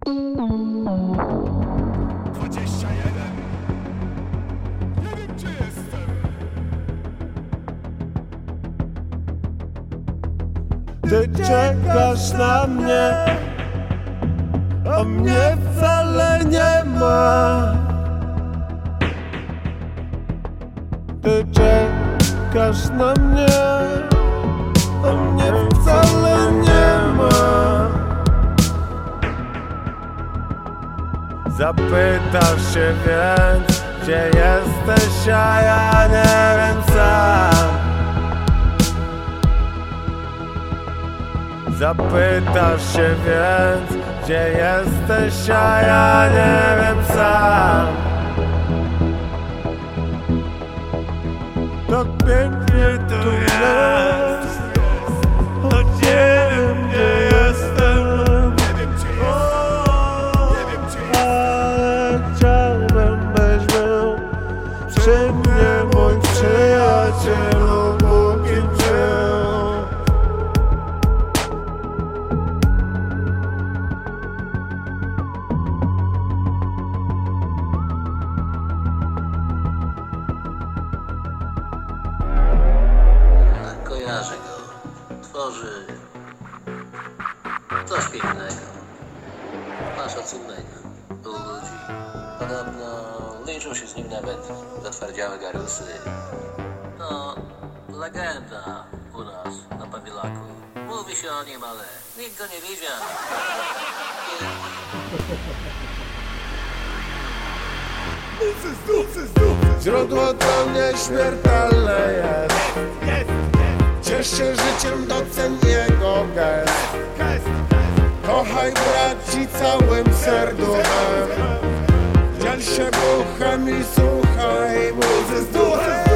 Nie wiem, gdzie jestem. Ty czekasz na mnie, a mnie wcale nie ma. Ty czekasz na mnie, a mnie wcale nie ma. Zapytasz się więc, gdzie jesteś, a ja nie wiem sam. Zapytasz się więc, gdzie jesteś, a ja nie wiem sam. Tak pięknie tu jest, choć nie wiem, gdzie jestem. Ale chciałbym, byś był przy mnie, mój przyjacielu, póki żył. Kojarzę go. Tworzy coś pięknego. Ma szacunek u ludzi. Podobno liczą się z nim nawet zatwardziałe garusy. No, legenda u nas na Pawilaku. Mówi się o nim, ale nikt go nie widział. Źródło to nieśmiertelne jest. Ciesz się życiem, doceń jego gest. Kochaj braci całym serduchem. Dziel się buchem i słuchaj muzy z duchem.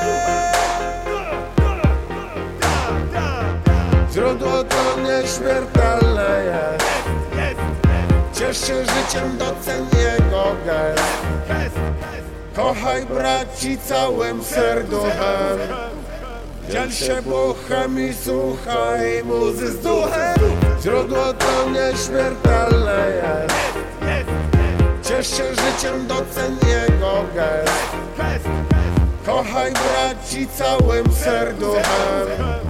Źródło to nieśmiertelne jest. Ciesz się życiem, doceń jego gest. Kochaj braci całym serduchem. Dziel się buchem i słuchaj muzy z duchem. Źródło to nieśmiertelne jest. Ciesz się życiem, doceń jego gest. Kochaj braci całym serduchem.